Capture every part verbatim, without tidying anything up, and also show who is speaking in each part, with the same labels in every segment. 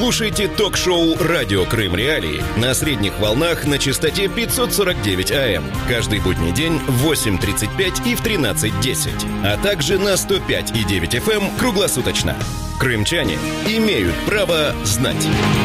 Speaker 1: Слушайте ток-шоу «Радио Крым Реалии» на средних волнах на частоте пятьсот сорок девять АМ. Каждый будний день в восемь тридцать пять и в тринадцать десять. А также на сто пять и девять эф эм круглосуточно. Крымчане имеют право знать.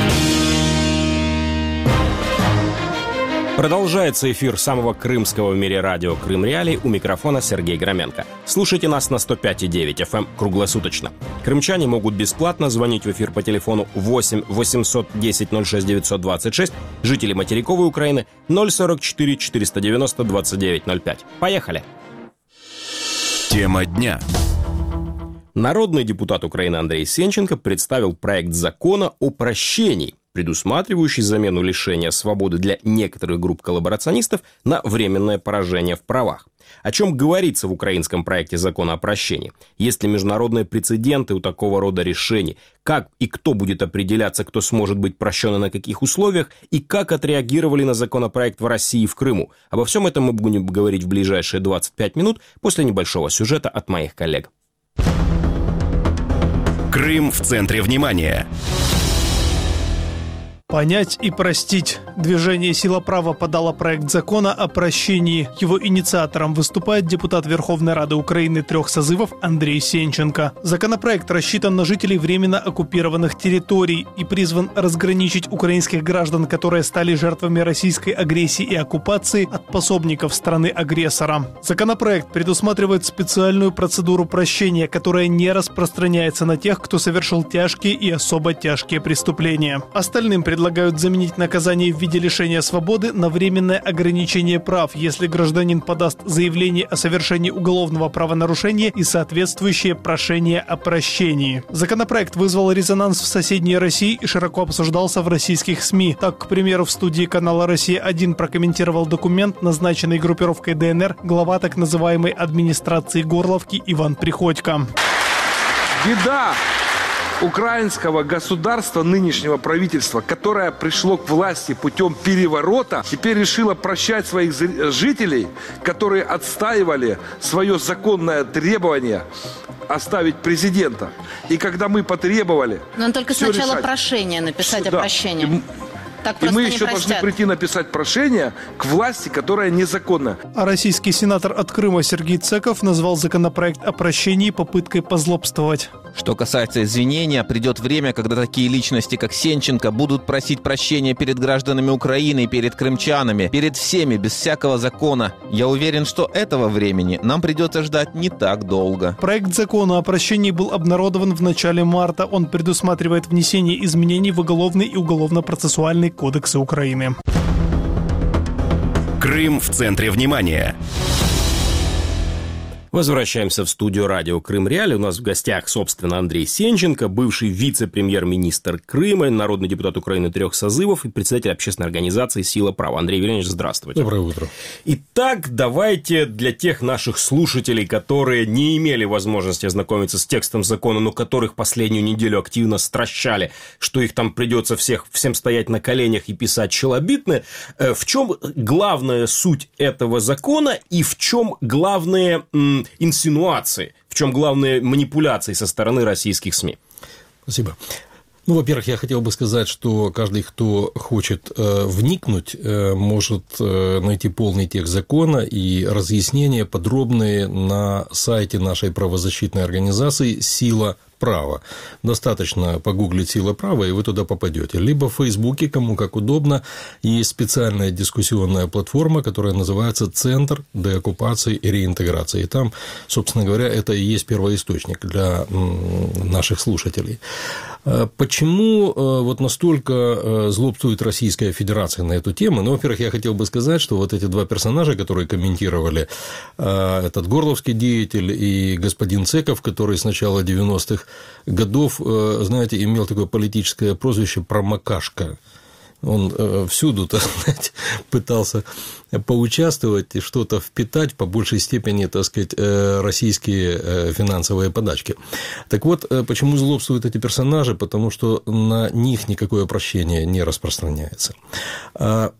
Speaker 2: Продолжается эфир самого крымского в мире радио «Крым Реалии», у микрофона Сергей Громенко. Слушайте нас на сто пять и девять эф эм круглосуточно. Крымчане могут бесплатно звонить в эфир по телефону восемь восемьсот десять ноль шесть девятьсот двадцать шесть, жители материковой Украины ноль сорок четыре четыреста девяносто двадцать девять ноль пять. Поехали!
Speaker 1: Тема дня.
Speaker 2: Народный депутат Украины Андрей Сенченко представил проект закона о прощении, предусматривающий замену лишения свободы для некоторых групп коллаборационистов на временное поражение в правах. О чем говорится в украинском проекте закона о прощении? Есть ли международные прецеденты у такого рода решений? Как и кто будет определяться, кто сможет быть прощен и на каких условиях? И как отреагировали на законопроект в России и в Крыму? Обо всем этом мы будем говорить в ближайшие двадцать пять минут после небольшого сюжета от моих коллег.
Speaker 1: Крым в центре внимания.
Speaker 3: Понять и простить. Движение «Сила права» подало проект закона о прощении. Его инициатором выступает депутат Верховной Рады Украины трех созывов Андрей Сенченко. Законопроект рассчитан на жителей временно оккупированных территорий и призван разграничить украинских граждан, которые стали жертвами российской агрессии и оккупации, от пособников страны-агрессора. Законопроект предусматривает специальную процедуру прощения, которая не распространяется на тех, кто совершил тяжкие и особо тяжкие преступления. Остальным предлагается Предлагают заменить наказание в виде лишения свободы на временное ограничение прав, если гражданин подаст заявление о совершении уголовного правонарушения и соответствующее прошение о прощении. Законопроект вызвал резонанс в соседней России и широко обсуждался в российских СМИ. Так, к примеру, в студии канала «Россия один» прокомментировал документ, назначенный группировкой Дэ Эн Эр, глава так называемой администрации Горловки Иван Приходько.
Speaker 4: Беда украинского государства, нынешнего правительства, которое пришло к власти путем переворота, теперь решило прощать своих жителей, которые отстаивали свое законное требование оставить президента. И когда мы потребовали...
Speaker 5: Но он только сначала
Speaker 4: решать,
Speaker 5: прошение написать,
Speaker 4: да,
Speaker 5: о прощении. Так
Speaker 4: и мы
Speaker 5: не
Speaker 4: еще
Speaker 5: простят.
Speaker 4: должны прийти написать прошение к власти, которая незаконна.
Speaker 3: А российский сенатор от Крыма Сергей Цеков назвал законопроект о прощении попыткой позлобствовать.
Speaker 6: Что касается извинения, придет время, когда такие личности, как Сенченко, будут просить прощения перед гражданами Украины, перед крымчанами, перед всеми, без всякого закона. Я уверен, что этого времени нам придется ждать не так долго.
Speaker 3: Проект закона о прощении был обнародован в начале марта. Он предусматривает внесение изменений в Уголовный и Уголовно-процессуальный кодексы Украины.
Speaker 1: Крым в центре внимания.
Speaker 2: Возвращаемся в студию радио «Крым Реалии». У нас в гостях, собственно, Андрей Сенченко, бывший вице-премьер-министр Крыма, народный депутат Украины трех созывов и председатель общественной организации «Сила права». Андрей Вильянович, здравствуйте.
Speaker 7: Доброе утро.
Speaker 2: Итак, давайте для тех наших слушателей, которые не имели возможности ознакомиться с текстом закона, но которых последнюю неделю активно стращали, что их там придется всех, всем стоять на коленях и писать челобитные, в чем главная суть этого закона и в чем главные м, инсинуации, в чем главные манипуляции со стороны российских СМИ?
Speaker 7: Спасибо. Ну, во-первых, я хотел бы сказать, что каждый, кто хочет э, вникнуть, э, может э, найти полный текст закона и разъяснения подробные на сайте нашей правозащитной организации «Сила права». Достаточно погуглить «Сила права», и вы туда попадете. Либо в Фейсбуке, кому как удобно, есть специальная дискуссионная платформа, которая называется «Центр деоккупации и реинтеграции». И там, собственно говоря, это и есть первоисточник для наших слушателей. Почему вот настолько злобствует Российская Федерация на эту тему? Ну, во-первых, я хотел бы сказать, что вот эти два персонажа, которые комментировали, этот горловский деятель и господин Цеков, который с начала девяностых годов, знаете, имел такое политическое прозвище «Промокашка». Он всюду, так сказать, пытался поучаствовать и что-то впитать, по большей степени, так сказать, российские финансовые подачки. Так вот, почему злобствуют эти персонажи? Потому что на них никакое прощение не распространяется.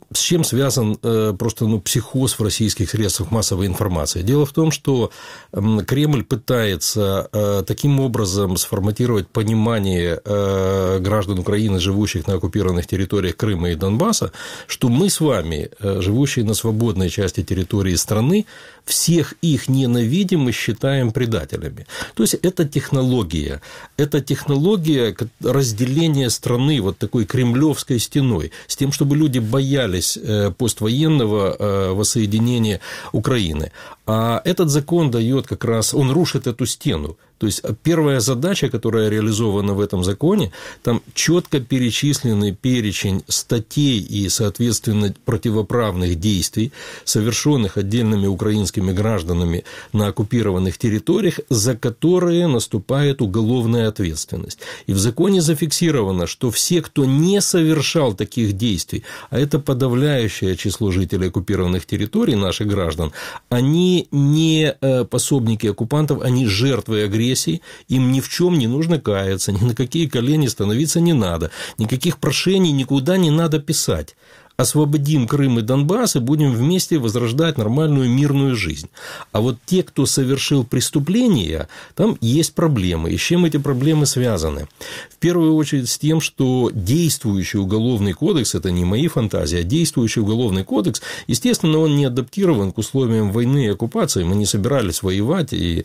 Speaker 7: с чем связан просто ну, психоз в российских средствах массовой информации? Дело в том, что Кремль пытается таким образом сформатировать понимание граждан Украины, живущих на оккупированных территориях Крыма и Донбасса, что мы с вами, живущие на свободной части территории страны, всех их ненавидим и считаем предателями. То есть, это технология. Это технология разделения страны вот такой кремлевской стеной, с тем, чтобы люди боялись поствоенного воссоединения Украины. А этот закон дает как раз, он рушит эту стену. То есть, первая задача, которая реализована в этом законе, там четко перечисленный перечень статей и, соответственно, противоправных действий, совершенных отдельными украинскими гражданами на оккупированных территориях, за которые наступает уголовная ответственность. И в законе зафиксировано, что все, кто не совершал таких действий, а это подавляющее число жителей оккупированных территорий, наших граждан, они не пособники оккупантов, они жертвы агрессии, им ни в чем не нужно каяться, ни на какие колени становиться не надо, никаких прошений никуда не надо писать. Освободим Крым и Донбасс и будем вместе возрождать нормальную мирную жизнь. А вот те, кто совершил преступления, там есть проблемы. И с чем эти проблемы связаны? В первую очередь с тем, что действующий уголовный кодекс, это не мои фантазии, а действующий уголовный кодекс, естественно, он не адаптирован к условиям войны и оккупации. Мы не собирались воевать, и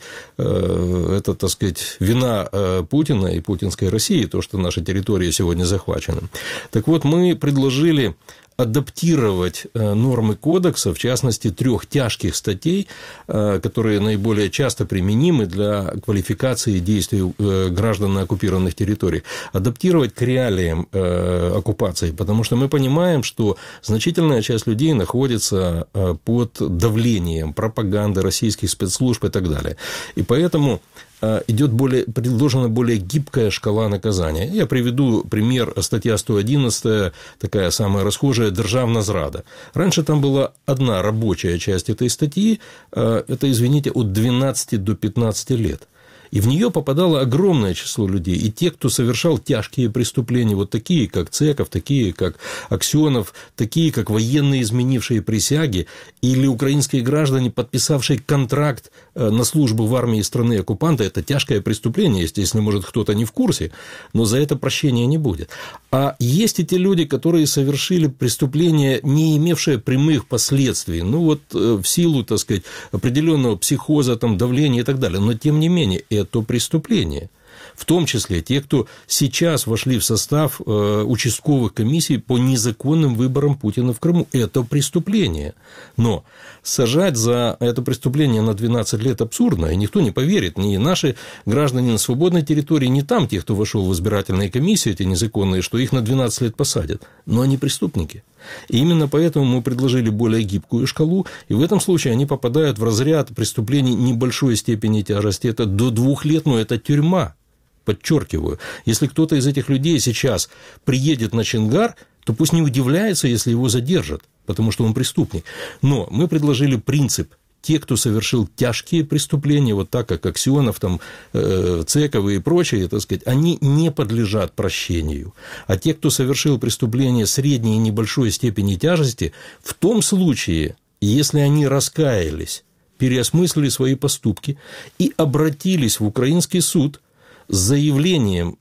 Speaker 7: э, это, так сказать, вина э, Путина и путинской России, то, что наши территории сегодня захвачены. Так вот, мы предложили адаптировать нормы кодекса, в частности, трех тяжких статей, которые наиболее часто применимы для квалификации действий граждан на оккупированных территориях, адаптировать к реалиям оккупации, потому что мы понимаем, что значительная часть людей находится под давлением пропаганды российских спецслужб и так далее. И поэтому идет более, предложена более гибкая шкала наказания. Я приведу пример, статья сто одиннадцать, такая самая расхожая, державна зрада. Раньше там была одна рабочая часть этой статьи, это, извините, от двенадцати до пятнадцати лет. И в нее попадало огромное число людей. И те, кто совершал тяжкие преступления, вот такие, как Цеков, такие, как Аксенов, такие, как военные, изменившие присяги, или украинские граждане, подписавшие контракт на службу в армии страны оккупанта, это тяжкое преступление, естественно, может, кто-то не в курсе, но за это прощения не будет. А есть и те люди, которые совершили преступления, не имевшие прямых последствий, ну вот в силу, так сказать, определенного психоза, там, давления и так далее, но тем не менее, это преступление. В том числе те, кто сейчас вошли в состав э, участковых комиссий по незаконным выборам Путина в Крыму. Это преступление. Но сажать за это преступление на двенадцать лет абсурдно, и никто не поверит. Ни наши граждане на свободной территории, ни там те, кто вошел в избирательные комиссии, эти незаконные, что их на двенадцать лет посадят. Но они преступники. И именно поэтому мы предложили более гибкую шкалу, и в этом случае они попадают в разряд преступлений небольшой степени тяжести. Это до двух лет, но это тюрьма. Подчеркиваю, если кто-то из этих людей сейчас приедет на Чингар, то пусть не удивляется, если его задержат, потому что он преступник. Но мы предложили принцип: те, кто совершил тяжкие преступления, вот так как Аксенов, там, э, Цековы и прочие, так сказать, они не подлежат прощению. А те, кто совершил преступления средней и небольшой степени тяжести, в том случае, если они раскаялись, переосмыслили свои поступки и обратились в украинский суд с заявлением,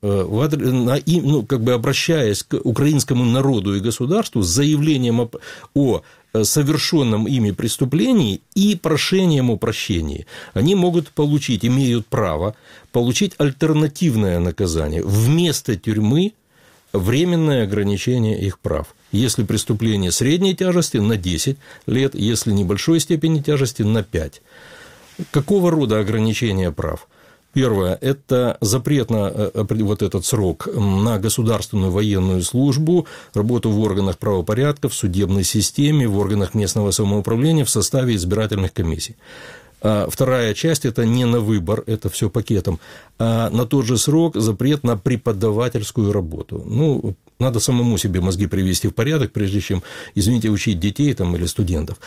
Speaker 7: ну, как бы обращаясь к украинскому народу и государству, с заявлением о, о совершенном ими преступлении и прошением о прощении, они могут получить, имеют право получить альтернативное наказание вместо тюрьмы, временное ограничение их прав. Если преступление средней тяжести, на десять лет, если небольшой степени тяжести, на пять. Какого рода ограничения прав? Первое – это запрет на вот этот срок на государственную военную службу, работу в органах правопорядка, в судебной системе, в органах местного самоуправления в составе избирательных комиссий. А вторая часть – это не на выбор, это все пакетом, а на тот же срок запрет на преподавательскую работу. Ну, надо самому себе мозги привести в порядок, прежде чем, извините, учить детей там, или студентов.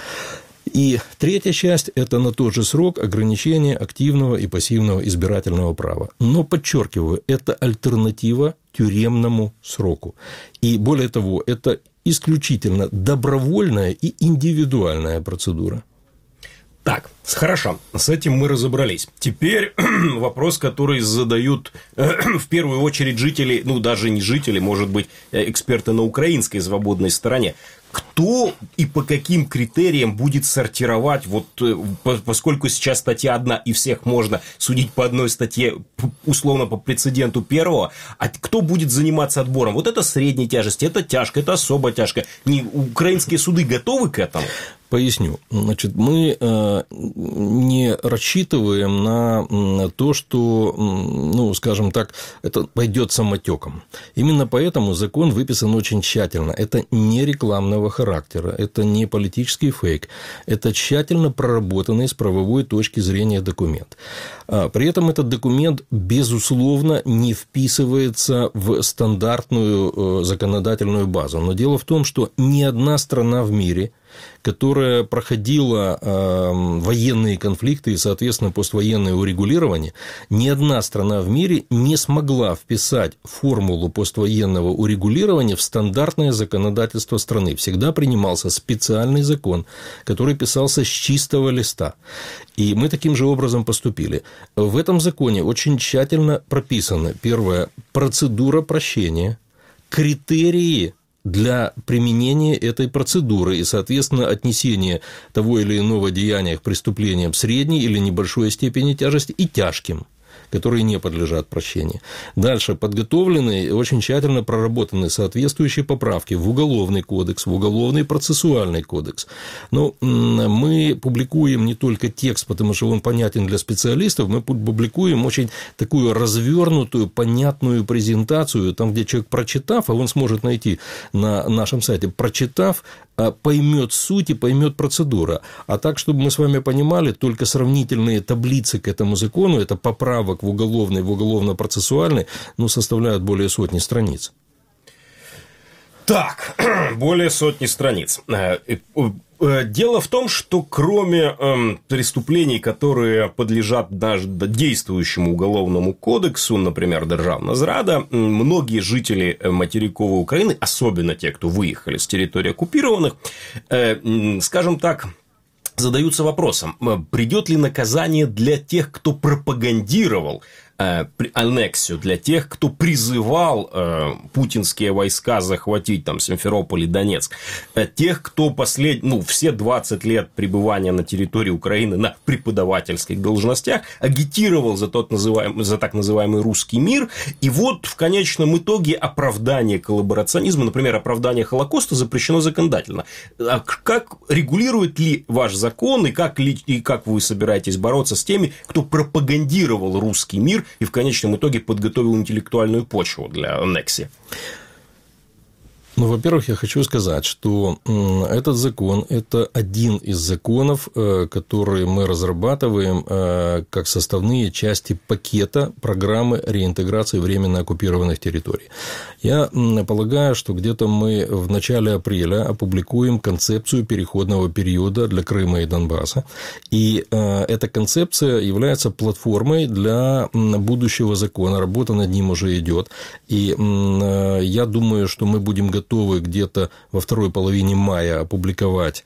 Speaker 7: И третья часть – это на тот же срок ограничения активного и пассивного избирательного права. Но, подчеркиваю, это альтернатива тюремному сроку. И более того, это исключительно добровольная и индивидуальная процедура.
Speaker 2: Так, хорошо, с этим мы разобрались. Теперь вопрос, который задают в первую очередь жители, ну, даже не жители, может быть, эксперты на украинской свободной стороне. Кто и по каким критериям будет сортировать, вот поскольку сейчас статья одна и всех можно судить по одной статье, условно по прецеденту первого, а кто будет заниматься отбором? Вот это средней тяжести, это тяжко, это особо тяжко. Не, украинские суды готовы к этому?
Speaker 7: Поясню. Значит, мы э, не рассчитываем на, на то, что, ну, скажем так, это пойдет самотеком. Именно поэтому закон выписан очень тщательно. Это не рекламного характера, это не политический фейк, это тщательно проработанный с правовой точки зрения документ. При этом этот документ, безусловно, не вписывается в стандартную законодательную базу. Но дело в том, что ни одна страна в мире, которая проходила э, военные конфликты и, соответственно, поствоенное урегулирование, ни одна страна в мире не смогла вписать формулу поствоенного урегулирования в стандартное законодательство страны. Всегда принимался специальный закон, который писался с чистого листа. И мы таким же образом поступили. В этом законе очень тщательно прописана, первое, процедура прощения, критерии для применения этой процедуры и, соответственно, отнесения того или иного деяния к преступлениям средней или небольшой степени тяжести и тяжким, которые не подлежат прощению. Дальше подготовлены и очень тщательно проработаны соответствующие поправки в Уголовный кодекс, в Уголовный процессуальный кодекс. Но мы публикуем не только текст, потому что он понятен для специалистов, мы публикуем очень такую развернутую, понятную презентацию, там, где человек, прочитав, а он сможет найти на нашем сайте, прочитав, поймет суть и поймет процедуру. А так, чтобы мы с вами понимали, только сравнительные таблицы к этому закону, это поправок в уголовный, в уголовно-процессуальный, ну, составляют более сотни страниц.
Speaker 2: Так, более сотни страниц. Дело в том, что кроме э, преступлений, которые подлежат даже действующему уголовному кодексу, например, державна зрада, многие жители материковой Украины, особенно те, кто выехали с территорий оккупированных, э, скажем так, задаются вопросом, придет ли наказание для тех, кто пропагандировал э, аннексию, для тех, кто призывал э, путинские войска захватить там Симферополь и Донецк, э, тех, кто послед... ну, все двадцать лет пребывания на территории Украины на преподавательских должностях агитировал за, тот называемый, за так называемый русский мир, и вот в конечном итоге оправдание коллаборационизма, например, оправдание Холокоста запрещено законодательно. А как регулирует ли ваш закон и как, ли... и как вы собираетесь бороться с теми, кто пропагандировал русский мир и в конечном итоге подготовил интеллектуальную почву для аннексии?
Speaker 7: Ну, во-первых, я хочу сказать, что этот закон – это один из законов, которые мы разрабатываем как составные части пакета программы реинтеграции временно оккупированных территорий. Я полагаю, что где-то мы в начале апреля опубликуем концепцию переходного периода для Крыма и Донбасса, и эта концепция является платформой для будущего закона, работа над ним уже идет, и я думаю, что мы будем готовы готовы где-то во второй половине мая опубликовать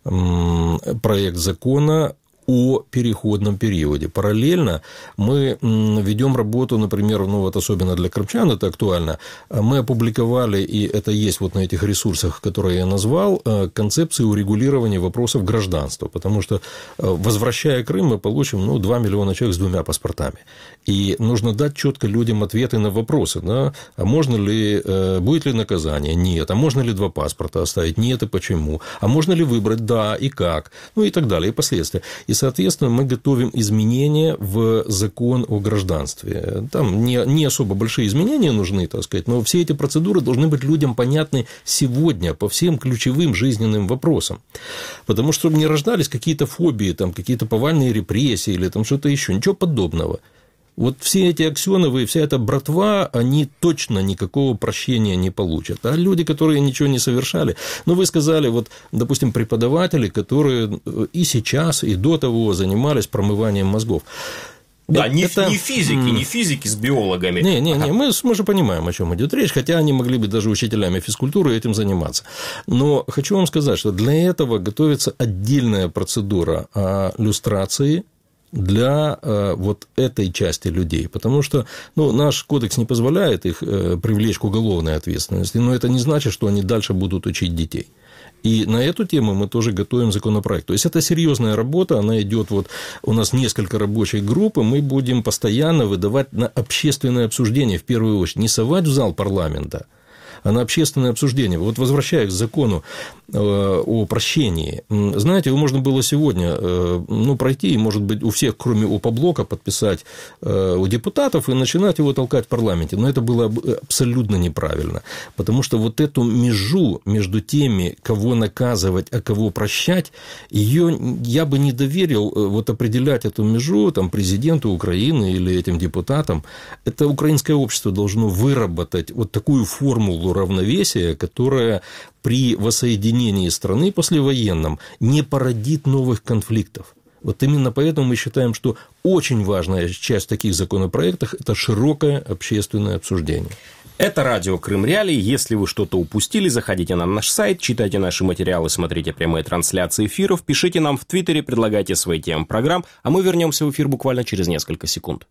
Speaker 7: проект закона о переходном периоде. Параллельно мы ведем работу, например, ну вот особенно для крымчан это актуально, мы опубликовали, и это есть вот на этих ресурсах, которые я назвал, концепцию урегулирования вопросов гражданства, потому что, возвращая Крым, мы получим ну, два миллиона человек с двумя паспортами. И нужно дать четко людям ответы на вопросы, да? А можно ли, будет ли наказание? Нет. А можно ли два паспорта оставить? Нет. И почему? А можно ли выбрать? Да. И как? Ну и так далее. И последствия. И, соответственно, мы готовим изменения в закон о гражданстве. Там не, не особо большие изменения нужны, так сказать, но все эти процедуры должны быть людям понятны сегодня по всем ключевым жизненным вопросам. Потому что, чтобы не рождались какие-то фобии, там, какие-то повальные репрессии или там что-то еще. Ничего подобного. Вот все эти Аксеновы и вся эта братва, они точно никакого прощения не получат. А люди, которые ничего не совершали, ну, вы сказали, вот, допустим, преподаватели, которые и сейчас, и до того занимались промыванием мозгов.
Speaker 2: Да, не,
Speaker 7: это...
Speaker 2: не физики, не физики с биологами.
Speaker 7: Не, не, не,
Speaker 2: ага.
Speaker 7: мы, мы же понимаем, о чем идет речь, хотя они могли бы даже учителями физкультуры этим заниматься. Но хочу вам сказать, что для этого готовится отдельная процедура люстрации для э, вот этой части людей, потому что ну, наш кодекс не позволяет их э, привлечь к уголовной ответственности, но это не значит, что они дальше будут учить детей. И на эту тему мы тоже готовим законопроект. То есть, это серьезная работа, она идет, вот у нас несколько рабочих групп, и мы будем постоянно выдавать на общественное обсуждение, в первую очередь, не совать в зал парламента, а на общественное обсуждение. Вот возвращаясь к закону о прощении, знаете, его можно было сегодня ну, пройти, и, может быть, у всех, кроме ОП-блока, подписать у депутатов и начинать его толкать в парламенте. Но это было абсолютно неправильно, потому что вот эту межу между теми, кого наказывать, а кого прощать, ее я бы не доверил вот определять эту межу там, президенту Украины или этим депутатам. Это украинское общество должно выработать вот такую формулу равновесия, которая при воссоединении страны послевоенном не породит новых конфликтов. Вот именно поэтому мы считаем, что очень важная часть таких законопроектов – это широкое общественное обсуждение.
Speaker 2: Это радио Крым Реалии. Если вы что-то упустили, заходите на наш сайт, читайте наши материалы, смотрите прямые трансляции эфиров, пишите нам в Твиттере, предлагайте свои темы программ, а мы вернемся в эфир буквально через несколько секунд.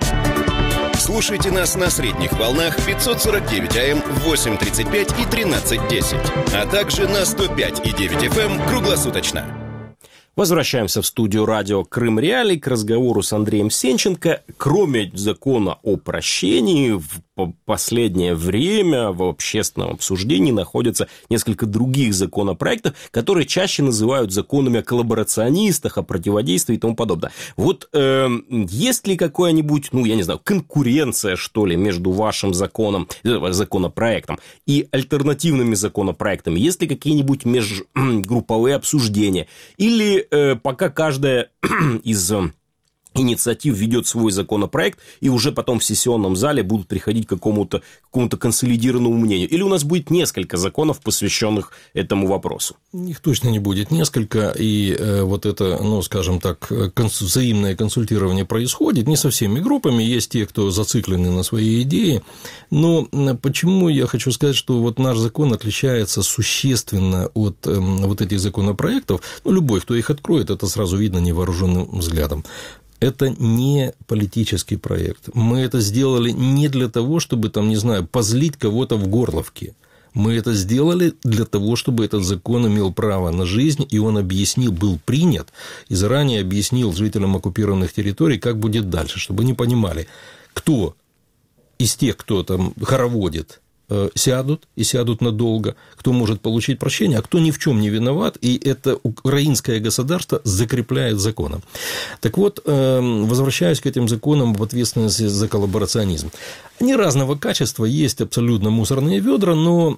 Speaker 1: Слушайте нас на средних волнах пятьсот сорок девять АМ в восемь тридцать пять и тринадцать десять, а также на сто пять и девять эф эм круглосуточно.
Speaker 2: Возвращаемся в студию радио Крым Реалии к разговору с Андреем Сенченко. Кроме закона о прощении, в последнее время в общественном обсуждении находятся несколько других законопроектов, которые чаще называют законами о коллаборационистах, о противодействии и тому подобное. Вот э, есть ли какая-нибудь, ну, я не знаю, конкуренция, что ли, между вашим законом, законопроектом и альтернативными законопроектами? Есть ли какие-нибудь межгрупповые обсуждения? Или э, пока каждая из инициатив ведет свой законопроект, и уже потом в сессионном зале будут приходить к какому-то, к какому-то консолидированному мнению? Или у нас будет несколько законов, посвященных этому вопросу?
Speaker 7: Их точно не будет несколько, и э, вот это, ну, скажем так, конс- взаимное консультирование происходит не со всеми группами, есть те, кто зациклены на своей идее, но почему я хочу сказать, что вот наш закон отличается существенно от э, вот этих законопроектов, ну, любой, кто их откроет, это сразу видно невооруженным взглядом. Это не политический проект. Мы это сделали не для того, чтобы, там, не знаю, позлить кого-то в горловке. Мы это сделали для того, чтобы этот закон имел право на жизнь, и он объяснил, был принят, и заранее объяснил жителям оккупированных территорий, как будет дальше, чтобы они понимали, кто из тех, кто там хороводит, сядут и сядут надолго, кто может получить прощение, а кто ни в чем не виноват, и это украинское государство закрепляет законом. Так вот, возвращаясь к этим законам об ответственности за коллаборационизм. Они разного качества, есть абсолютно мусорные ведра, но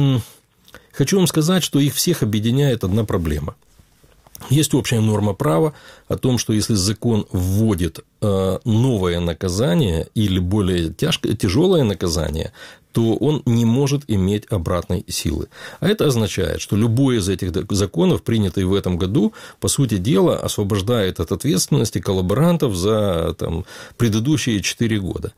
Speaker 7: хочу вам сказать, что их всех объединяет одна проблема. Есть общая норма права о том, что если закон вводит новое наказание или более тяжкое, тяжелое наказание, то он не может иметь обратной силы. А это означает, что любой из этих законов, принятый в этом году, по сути дела, освобождает от ответственности коллаборантов за там, предыдущие четыре года.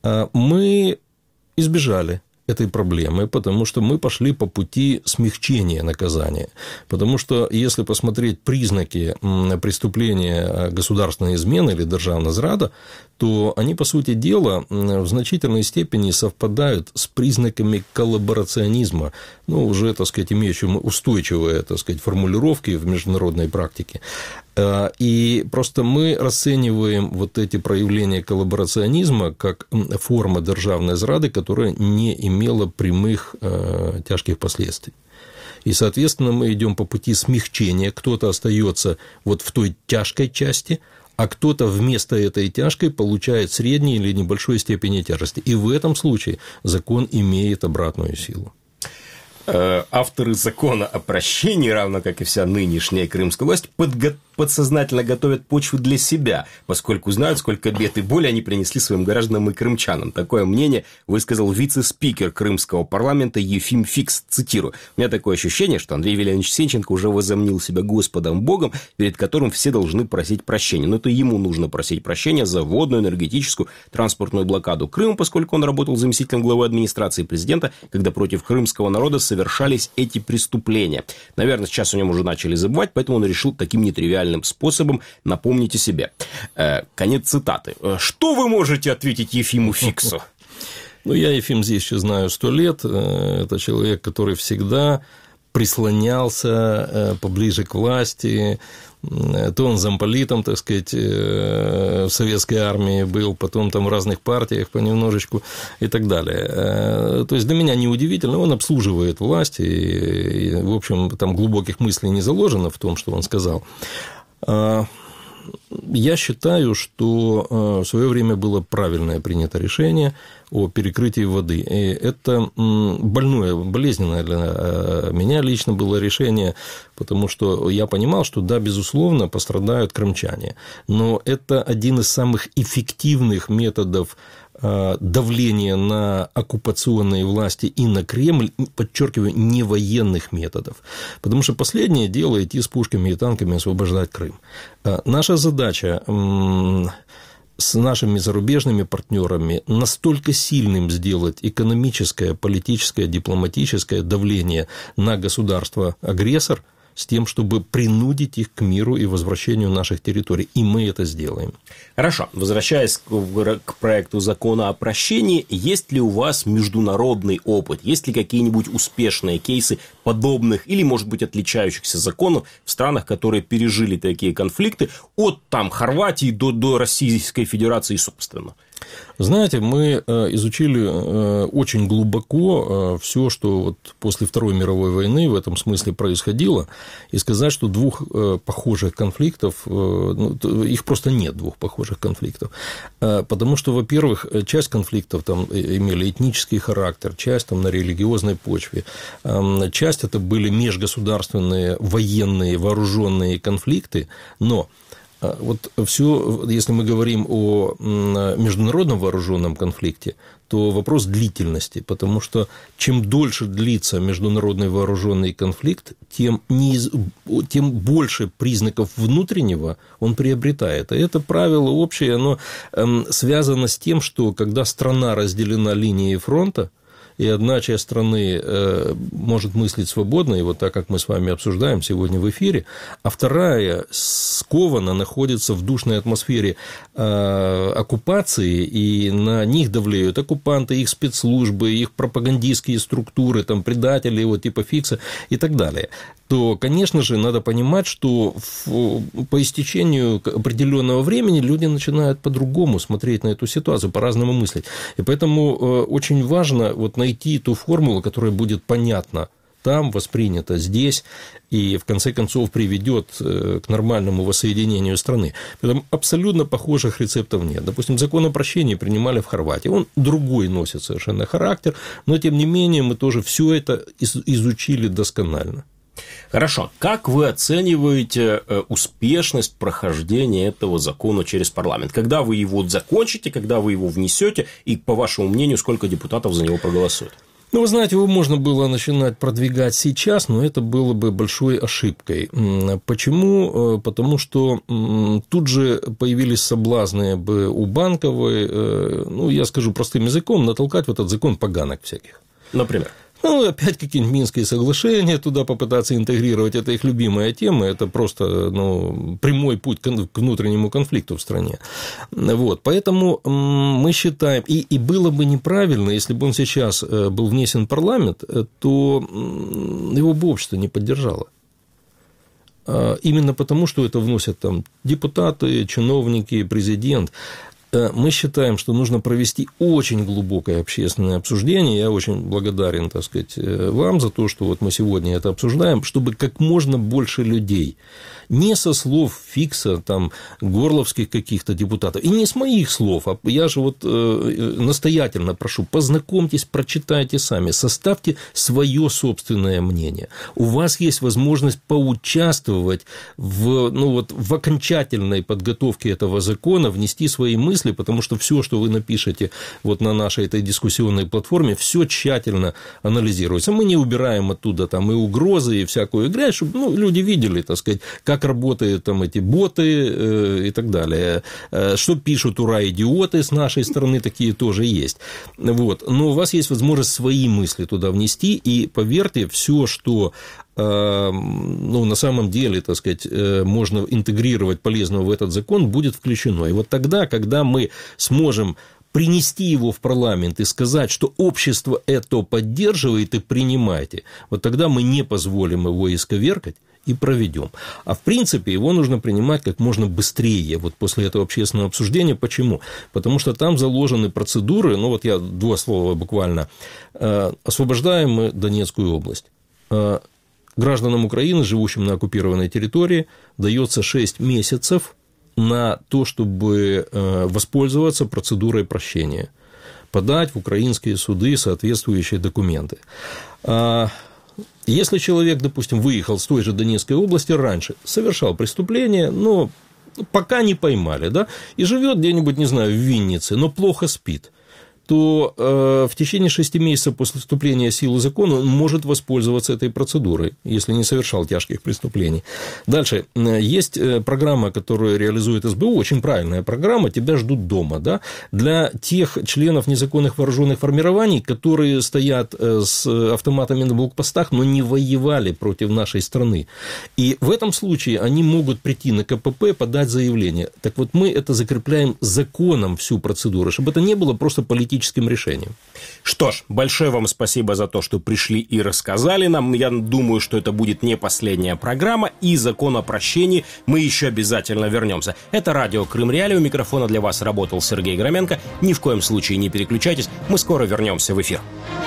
Speaker 7: Мы избежали этой проблемы, потому что мы пошли по пути смягчения наказания. Потому что, если посмотреть признаки преступления государственной измены или державной зрады, то они, по сути дела, в значительной степени совпадают с признаками коллаборационизма, ну, уже, так сказать, имеющими устойчивые, так сказать, формулировки в международной практике. И просто мы расцениваем вот эти проявления коллаборационизма как форма державной зрады, которая не имела прямых тяжких последствий. И, соответственно, мы идем по пути смягчения. Кто-то остается вот в той тяжкой части, а кто-то вместо этой тяжкой получает средней или небольшой степени тяжести. И в этом случае закон имеет обратную силу.
Speaker 2: Авторы закона о прощении, равно как и вся нынешняя крымская власть, подготовили подсознательно готовят почву для себя, поскольку знают, сколько бед и боли они принесли своим гражданам и крымчанам. Такое мнение высказал вице-спикер крымского парламента Ефим Фикс. Цитирую. У меня такое ощущение, что Андрей Вильянович Сенченко уже возомнил себя Господом Богом, перед которым все должны просить прощения. Но это ему нужно просить прощения за водную, энергетическую, транспортную блокаду Крыма, поскольку он работал заместителем главы администрации президента, когда против крымского народа совершались эти преступления. Наверное, сейчас о нем уже начали забывать, поэтому он решил таким нетривиальным способом напомнить о себе. Э, конец цитаты. Что вы можете ответить Ефиму Фиксу?
Speaker 7: Ну, я Ефим здесь еще знаю сто лет. Это человек, который всегда прислонялся поближе к власти. То он замполитом, так сказать, в советской армии был, потом там в разных партиях понемножечку и так далее. То есть для меня неудивительно, он обслуживает власть, и, в общем, там глубоких мыслей не заложено в том, что он сказал. Я считаю, что в свое время было правильное принято решение о перекрытии воды. И это больное, болезненное для меня лично было решение, потому что я понимал, что, да, безусловно, пострадают крымчане. Но это один из самых эффективных методов давления на оккупационные власти и на Кремль, подчеркиваю, не военных методов. Потому что последнее дело идти с пушками и танками освобождать Крым. Наша задача с нашими зарубежными партнерами настолько сильным сделать экономическое, политическое, дипломатическое давление на государство-агрессор, с тем, чтобы принудить их к миру и возвращению наших территорий. И мы это сделаем.
Speaker 2: Хорошо. Возвращаясь к проекту закона о прощении, есть ли у вас международный опыт? Есть ли какие-нибудь успешные кейсы подобных или, может быть, отличающихся законов в странах, которые пережили такие конфликты от там, Хорватии до, до Российской Федерации, собственно?
Speaker 7: Знаете, мы изучили очень глубоко все, что вот после Второй мировой войны в этом смысле происходило, и сказать, что двух похожих конфликтов, их просто нет, двух похожих конфликтов, потому что, во-первых, часть конфликтов там имели этнический характер, часть там на религиозной почве, часть это были межгосударственные военные вооруженные конфликты, но вот все, если мы говорим о международном вооруженном конфликте, то вопрос длительности, потому что чем дольше длится международный вооруженный конфликт, тем, неиз... тем больше признаков внутреннего он приобретает. И это правило общее, оно связано с тем, что когда страна разделена линией фронта, и одна часть страны э, может мыслить свободно, и вот так, как мы с вами обсуждаем сегодня в эфире, а вторая скована, находится в душной атмосфере э, оккупации, и на них давлеют оккупанты, их спецслужбы, их пропагандистские структуры, там, предатели вот, типа Фикса и так далее, то, конечно же, надо понимать, что в, по истечению определенного времени люди начинают по-другому смотреть на эту ситуацию, по-разному мыслить. И поэтому э, очень важно вот, найти ту формулу, которая будет понятна там, воспринята здесь и, в конце концов, приведет к нормальному воссоединению страны. Поэтому абсолютно похожих рецептов нет. Допустим, закон о прощении принимали в Хорватии. Он другой носит совершенно характер, но, тем не менее, мы тоже все это изучили досконально.
Speaker 2: Хорошо. Как вы оцениваете успешность прохождения этого закона через парламент? Когда вы его закончите, когда вы его внесете, и, по вашему мнению, сколько депутатов за него проголосуют?
Speaker 7: Ну, вы знаете, его можно было начинать продвигать сейчас, но это было бы большой ошибкой. Почему? Потому что тут же появились соблазны бы у Банковой, ну, я скажу простым языком, натолкать в этот закон поганок всяких.
Speaker 2: Например?
Speaker 7: Ну, опять какие-нибудь Минские соглашения туда попытаться интегрировать, это их любимая тема, это просто ну, прямой путь к внутреннему конфликту в стране. Вот, поэтому мы считаем, и, и было бы неправильно, если бы он сейчас был внесен в парламент, то его бы общество не поддержало. Именно потому, что это вносят там депутаты, чиновники, президент. Мы считаем, что нужно провести очень глубокое общественное обсуждение. Я очень благодарен, так сказать, вам за то, что вот мы сегодня это обсуждаем, чтобы как можно больше людей, не со слов Фикса, там, горловских каких-то депутатов, и не с моих слов, а я же вот настоятельно прошу, познакомьтесь, прочитайте сами, составьте свое собственное мнение. У вас есть возможность поучаствовать в, ну, вот, в окончательной подготовке этого закона, внести свои мысли, потому что все, что вы напишете вот на нашей этой дискуссионной платформе, все тщательно анализируется. Мы не убираем оттуда там и угрозы, и всякую грязь, чтобы, ну, люди видели, так сказать, как работают там эти боты э, и так далее. Что пишут ура-идиоты с нашей стороны, такие тоже есть. Вот. Но у вас есть возможность свои мысли туда внести, и поверьте, все, что ну, на самом деле, так сказать, можно интегрировать полезного в этот закон, будет включено. И вот тогда, когда мы сможем принести его в парламент и сказать, что общество это поддерживает и принимайте, вот тогда мы не позволим его исковеркать и проведем. А в принципе его нужно принимать как можно быстрее, вот после этого общественного обсуждения. Почему? Потому что там заложены процедуры, ну вот я два слова буквально, освобождаем мы Донецкую область. Гражданам Украины, живущим на оккупированной территории, дается шесть месяцев на то, чтобы воспользоваться процедурой прощения, подать в украинские суды соответствующие документы. Если человек, допустим, выехал с той же Донецкой области раньше, совершал преступление, но пока не поймали, да, и живет где-нибудь, не знаю, в Виннице, но плохо спит, то э, в течение шести месяцев после вступления в силу закона он может воспользоваться этой процедурой, если не совершал тяжких преступлений. Дальше. Есть программа, которую реализует СБУ, очень правильная программа «Тебя ждут дома». Да? Для тех членов незаконных вооруженных формирований, которые стоят с автоматами на блокпостах, но не воевали против нашей страны. И в этом случае они могут прийти на ка пэ пэ, подать заявление. Так вот, мы это закрепляем законом, всю процедуру, чтобы это не было просто политическим решением.
Speaker 2: Что ж, большое вам спасибо за то, что пришли и рассказали нам. Я думаю, что это будет не последняя программа, и закон о прощении мы еще обязательно вернемся. Это радио Крым Реалии. У микрофона для вас работал Сергей Громенко. Ни в коем случае не переключайтесь, мы скоро вернемся в эфир.